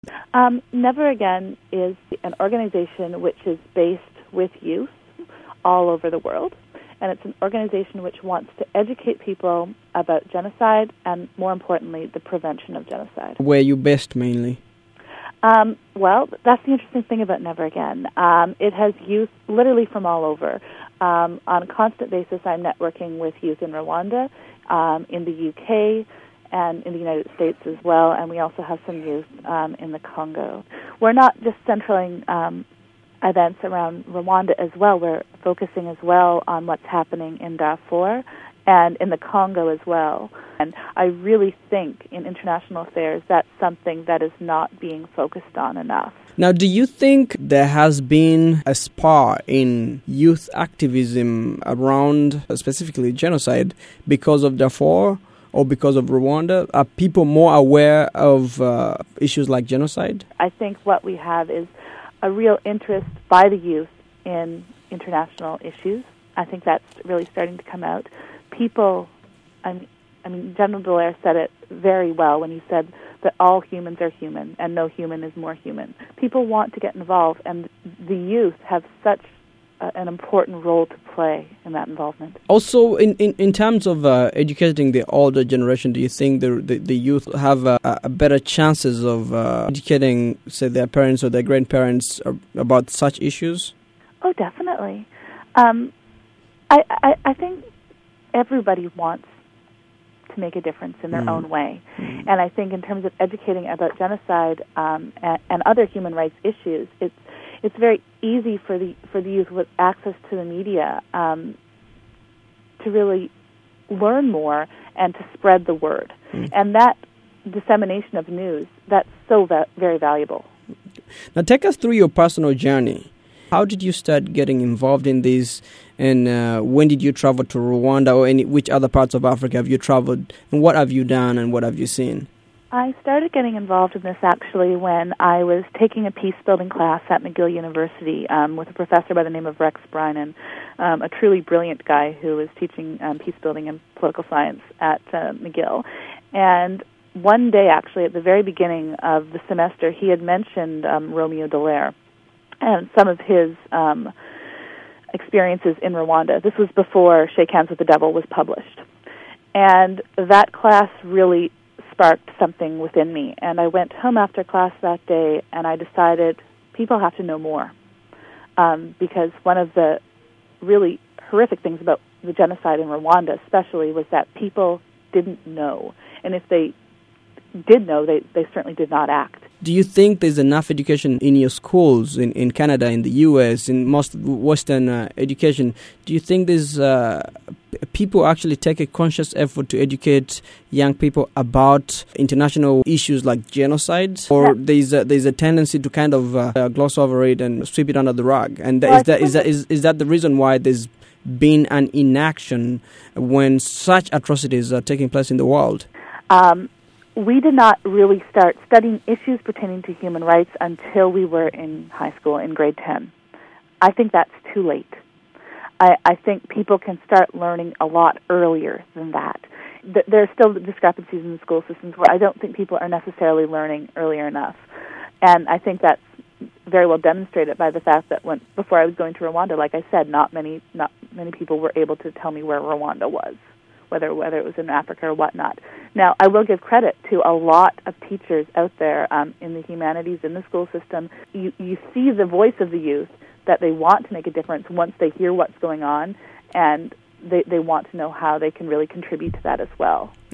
Never Again is an organization which is based with youth all over the world, and it's an organization which wants to educate people about genocide and, more importantly, the prevention of genocide. Where are you based mainly? Well, that's the interesting thing about Never Again. It has youth literally from all over. On a constant basis, I'm networking with youth in Rwanda, in the UK, and in the United States as well, and we also have some youth in the Congo. We're not just centering events around Rwanda as well. We're focusing as well on what's happening in Darfur and in the Congo as well. And I really think in international affairs that's something that is not being focused on enough. Now, do you think there has been a spark in youth activism around specifically genocide because of Darfur or because of Rwanda? Are people more aware of issues like genocide? I think what we have is a real interest by the youth in international issues. I think that's really starting to come out. People, I mean, General Dallaire said it very well when he said that all humans are human and no human is more human. People want to get involved, and the youth have such an important role to play in that involvement. Also, in terms of educating the older generation, do you think the youth have better chances of educating, say, their parents or their grandparents about such issues? Oh, definitely. I think everybody wants to make a difference in their own way. And I think in terms of educating about genocide and other human rights issues, it's very easy for the youth with access to the media to really learn more and to spread the word. And that dissemination of news, that's so very valuable. Now take us through your personal journey. How did you start getting involved in this, and when did you travel to Rwanda, or which other parts of Africa have you traveled, and what have you done and what have you seen? I started getting involved in this actually when I was taking a peace-building class at McGill University with a professor by the name of Rex Brynan, a truly brilliant guy who was teaching peace-building and political science at McGill. And one day, actually, at the very beginning of the semester, he had mentioned Romeo Dallaire and some of his experiences in Rwanda. This was before Shake Hands with the Devil was published. And that class really sparked something within me. And I went home after class that day, and I decided people have to know more. Because one of the really horrific things about the genocide in Rwanda especially was that people didn't know. And if they did know, they certainly did not act. Do you think there's enough education in your schools, in Canada, in the U.S., in most Western education? Do you think there's people actually take a conscious effort to educate young people about international issues like genocide? Or there's a tendency to kind of gloss over it and sweep it under the rug? And is that the reason why there's been an inaction when such atrocities are taking place in the world? We did not really start studying issues pertaining to human rights until we were in high school, in grade 10. I think that's too late. I think people can start learning a lot earlier than that. There are still discrepancies in the school systems where I don't think people are necessarily learning earlier enough. And I think that's very well demonstrated by the fact that before I was going to Rwanda, like I said, not many people were able to tell me where Rwanda was, whether it was in Africa or whatnot. Now, I will give credit to a lot of teachers out there in the humanities, in the school system. You see the voice of the youth, that they want to make a difference once they hear what's going on, and they want to know how they can really contribute to that as well.